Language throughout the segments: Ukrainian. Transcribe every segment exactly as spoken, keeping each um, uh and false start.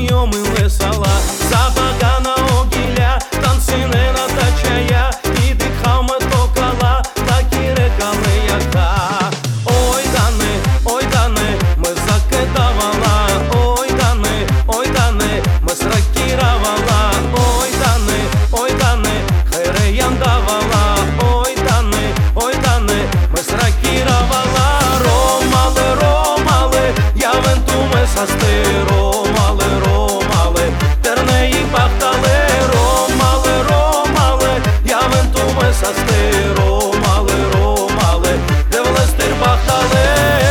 знайомили села, запака на огілля, танцини натачая, і дихами токала, так і рекали яка. Ой, дани, ой, дани, ми закидавала, ой, дани, ой, дани, ми сракіравала, ой, дани, ой, дани, хайреям давала, ой, дани, ой, дани, ми сракіравала. Ромали, ромали, я вентуми састи, ромали, ромали, тернеї пахтали, ромали, ромали, я вентуми састи, ромали, ромали, де в листир пахтали.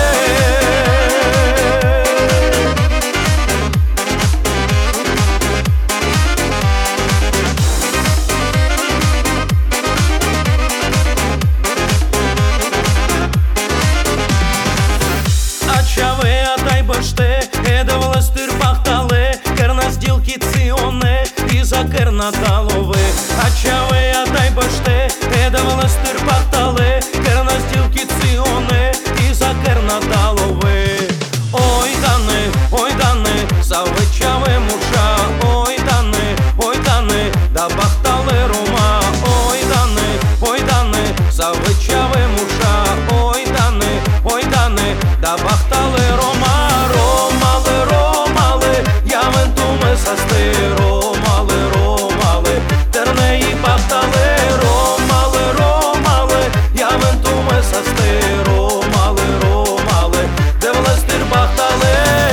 Едевлестир пахтали, керна зділки ціони, і за керна талови. А чави, а дай башти, едевлестир пахтали, керна зділки ціони, і за керна талови. Ой, дани, ой, дани, завичави муша, ой, дани, ой, дани, да пахтали рома, ой, дани, ой, дани, завичави муша, ой, дани, ой, дани, да пахтали рома. Састи, ромали, ромали, тернеї пахтали, ромали, ромали, я вентуми састи, ромали, ромали, де в листир пахтали.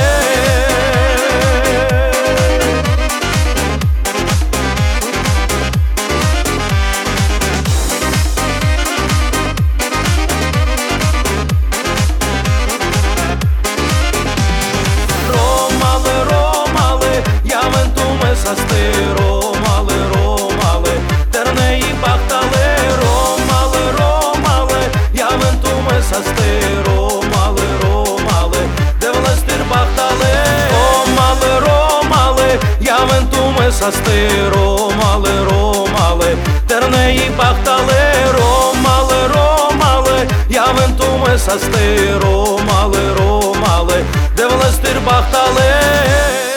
Састи, ромали, ромали, тернеї пахтали, ромали, ромали, я вентуми састи, ромали, ромали, де в листир пахтали. Ромали, ромали, я вентуми састи, ромали, ромали, тернеї пахтали, ромали, ромали, я вентуми састи, ромали, ромали, де в листир пахтали.